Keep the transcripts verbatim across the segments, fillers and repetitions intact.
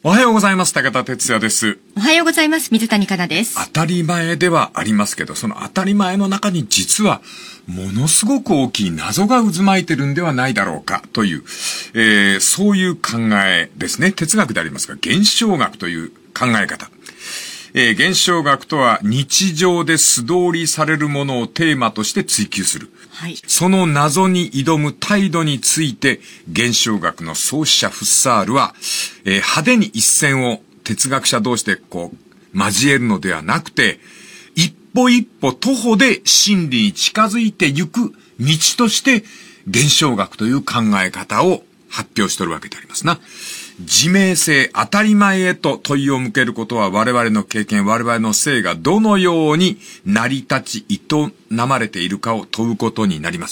おはようございます。武田哲也です。 おはようございます。水谷香奈です。 当たり前ではありますけど、その当たり前の中に実はものすごく大きい謎が渦巻いてるんではないだろうかという、えー、そういう考えですね。哲学でありますが、現象学という考え方。えー、現象学とは日常で素通りされるものをテーマとして追求する。 はい、 その謎に挑む態度について、現象学の創始者フッサールは、えー、派手に一線を哲学者同士でこう交えるのではなくて、一歩一歩徒歩で真理に近づいていく道として現象学という考え方を発表しておるわけでありますな。自明性、当たり前へと問いを向けることは我々の経験、我々の性がどのように成り立ち営まれているかを問うことになります。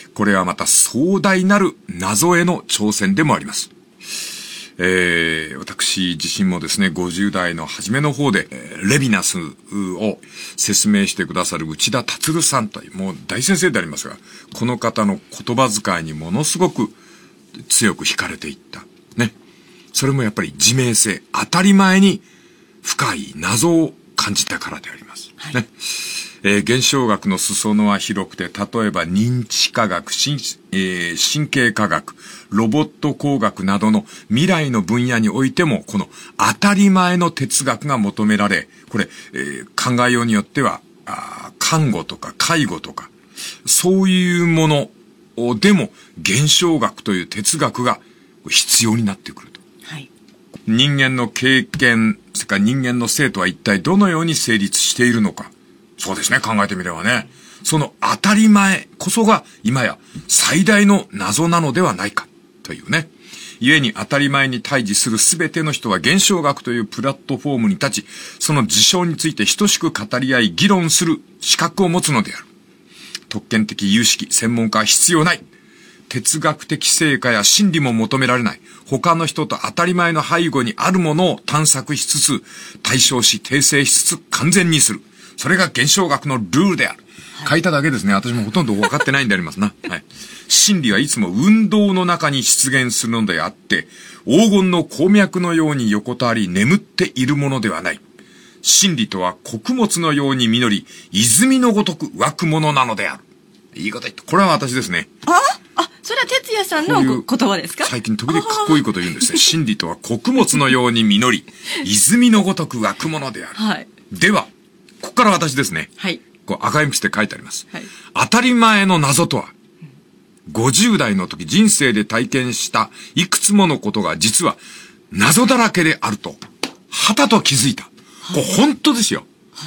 これはまた壮大なる謎への挑戦でもあります。えー、私自身もですね、ごじゅう代の初めの方で、レヴィナスを説明してくださる内田達さんという、もう大先生でありますが、この方の言葉遣いにものすごく強く惹かれていった。ね。それもやっぱり自明性、当たり前に深い謎を感じたからであります。はい、ね。えー、現象学の裾野は広くて、例えば認知科学、神、えー、神経科学、ロボット工学などの未来の分野においても、この当たり前の哲学が求められ、これ、えー、考えようによっては、あ看護とか介護とか、そういうものでも現象学という哲学が必要になってくると。はい、人間の経験、それから人間の性とは一体どのように成立しているのか。そうですね、考えてみればね。その当たり前こそが今や最大の謎なのではないかというね。故に当たり前に対峙するすべての人は現象学というプラットフォームに立ち、その事象について等しく語り合い議論する資格を持つのである。特権的有識、専門家は必要ない。哲学的成果や真理も求められない。他の人と当たり前の背後にあるものを探索しつつ、対象し訂正しつつ完全にする。それが現象学のルールである。はい、書いただけですね。私もほとんど分かってないんでありますな。はい。真理はいつも運動の中に出現するのであって、黄金の鉱脈のように横たわり眠っているものではない。真理とは穀物のように実り、泉のごとく湧くものなのである。いいこと言った。これは私ですね。 ああ、それは哲也さんの言葉ですか？ 最近時々かっこいいこと言うんですね。真理とは穀物のように実り、泉のごとく湧くものである。はい。では、ここから私ですね。はい。こう赤鉛筆で書いてあります。はい。当たり前の謎とは、ごじゅう代の時人生で体験したいくつものことが実は謎だらけであると、はたと気づいた。はい、これ本当ですよ。はい。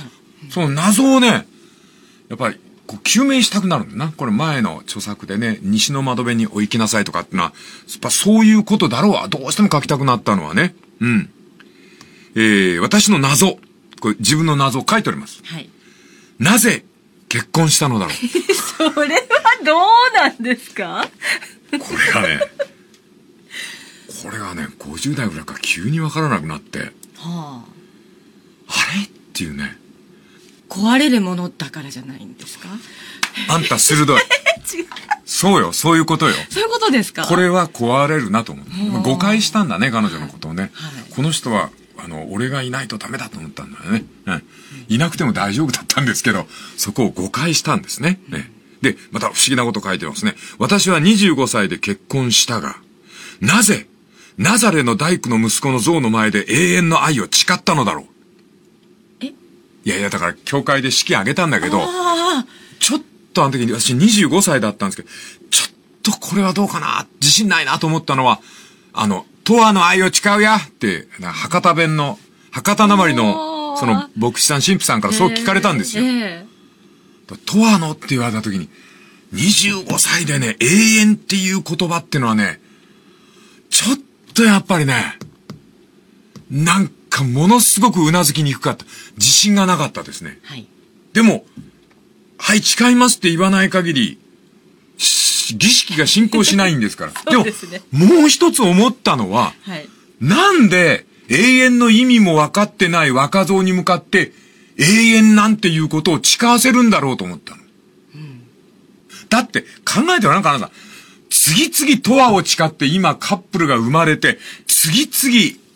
その謎をね、やっぱり、こう究明したくなるんだな。これ前の著作でね、西の窓辺にお行きなさいとかってのは、やっぱそういうことだろうわ。どうしても書きたくなったのはね。うん。えー、私の謎。これ自分の謎を書いております。はい。なぜ結婚したのだろう。 それはどうなんですか？ これがね、これがね、ごじゅう代ぐらいから急にわからなくなって。はあ。あれっていうね。 壊れるものだからじゃないんですか？ あんた鋭い。違う。そうよ、そういうことよ。 そういうことですか？ これは壊れるなと思う。誤解したんだね、彼女のことをね。はい、この人は、あの、俺がいないとダメだと思ったんだよね。うん。いなくても大丈夫だったんですけど、そこを誤解したんですね。ね。で、また不思議なこと書いてますね。私はにじゅうごさいで結婚したが、なぜ、ナザレの大工の息子の像の前で永遠の愛を誓ったのだろう。え？いやいや、だから、教会で式挙げたんだけど、ちょっとあの時に私にじゅうごさいだったんですけど、ちょっとこれはどうかな、自信ないなと思ったのは、あの、永遠の愛を誓うやって、博多弁の、博多なまりの、その、牧師さん、神父さんからそう聞かれたんですよ。永遠のって言われた時に、にじゅうごさいでね、永遠っていう言葉ってのはね、ちょっとやっぱりね、なんかものすごくうなずきにくかった。自信がなかったですね。はい。でも、はい、誓いますって言わない限り、儀式が進行しないんですから。そうですね。でも、もう一つ思ったのは、はい、なんで永遠の意味も分かってない若造に向かって永遠なんていうことを誓わせるんだろうと思ったの。うん、だって考えてごらんかなさん。次々永遠を誓って今カップルが生まれて、次々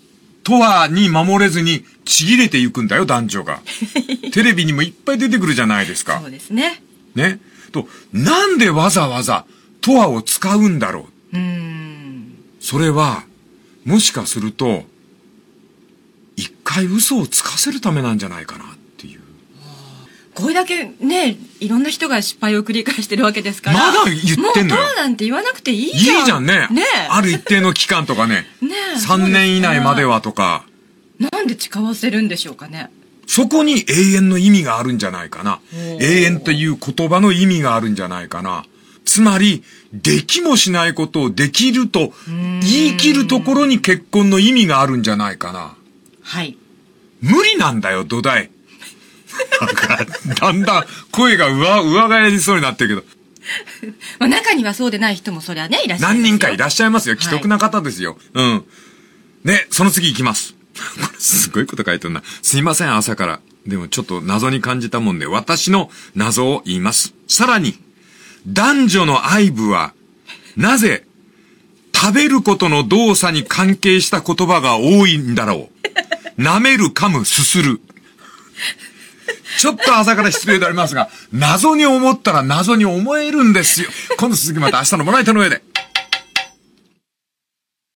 とわに守れずにちぎれていくんだよ、男女が。テレビにもいっぱい出てくるじゃないですか。 そうですね。 ね。と、なんでわざわざとわを使うんだろう。 うーん。 それは、もしかすると、一回嘘をつかせるためなんじゃないかなっていう。 これだけね、いろんな人が失敗を繰り返してるわけですから。 まだ言ってんのよ。 もうとわなんて言わなくていいじゃん。 いいじゃんね。 ねある一定の期間とかね。 ねさんねん以内まではとか。 なんで誓わせるんでしょうかね。 そこに永遠の意味があるんじゃないかな。永遠という言葉の意味があるんじゃないかな。つまり、できもしないことをできると言い切るところに結婚の意味があるんじゃないかな。 はい。 無理なんだよ、土台。なんか、だんだん声が上、上返りそうになってるけど。 まあ中にはそうでない人もそりゃね、いらっしゃいますよ。 何人かいらっしゃいますよ。既得な方ですよ。はい、うん。ね、その次行きます。これすごいこと書いてるな。すいません、朝から。でもちょっと謎に感じたもんで、私の謎を言います。さらに、男女の愛撫は、なぜ、食べることの動作に関係した言葉が多いんだろう。舐める、噛む、すする。ちょっと朝から失礼でありますが、謎に思ったら謎に思えるんですよ。今度続きまた明日のもらい手の上で。